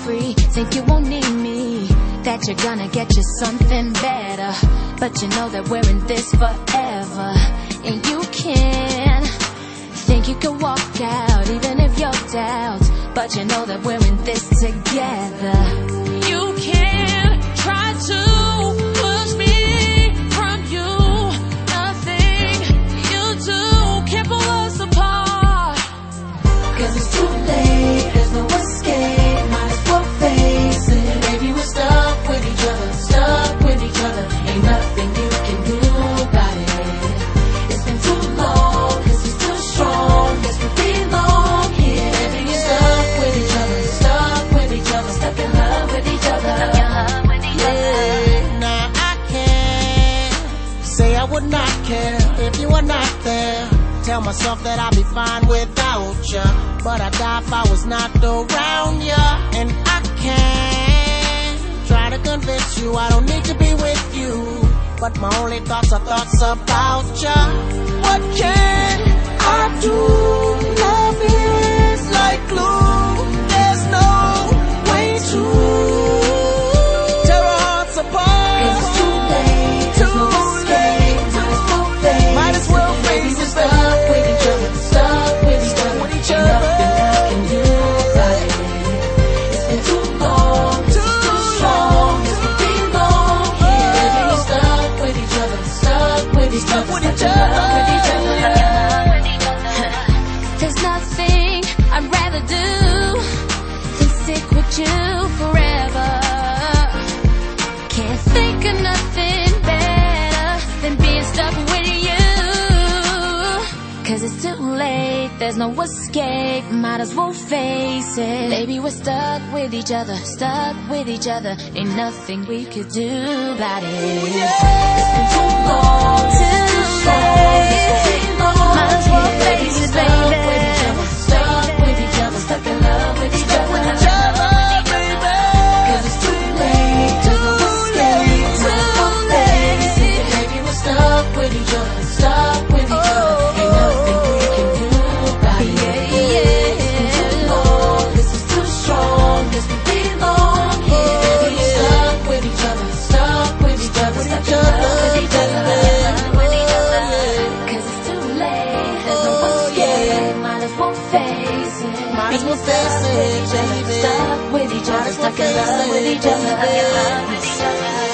free, think you won't need me, that you're gonna get you something better. But you know that we're in this forever, and you can think you can walk out even if you're doubt, but you know that we're in this together. You can try to push me from you, nothing you do can pull us apart. 'Cause it's too late, there's no escape, might as well face it. Baby, we're stuck with each other, stuck with each other. Ain't nothing you can do about it. It's been too long, 'cause it's too strong. Guess we belong here. Baby, we're stuck with each other, stuck with each other, stuck in love with each other. Yeah, now I can't say I would not care if you were not there. Tell myself that I'd be fine without you, but I die if I was not around you. And I can't try to convince you I don't need to be with you, but my only thoughts are thoughts about you. What can I do? Love is like glue, there's no way to tear our hearts apart. 'Cause it's too late, there's no escape, might as well face it. Stuck with each other, stuck with each other. Ain't nothing I can do about it. It's been too long, too strong. Guess we belong here. Baby, we're stuck with each other, stuck with each other, stuck in love with each other. There's nothing I'd rather do than stick with you forever. Can't think of nothing better than being stuck with you. 'Cause it's too late, there's no escape, might as well face it. Baby, we're stuck with each other, stuck with each other. Ain't nothing we could do about it. It's been too long, too late, might as well face it, baby. Stuck with each other, stuck in love with each other. 'Cause it's too late, there's no escape, might as well face it. Baby, we're stuck with each other, stuck with each other. Ain't nothing we can do about it. It's been too long, this is too strong. Guess we belong here. Baby, we're stuck with each other, stuck with each other, stuck in love with each other. 'Cause it's too late, there's no escape, might as well face it. Might as well face it, baby. Stuck with each other, stuck in love with each other.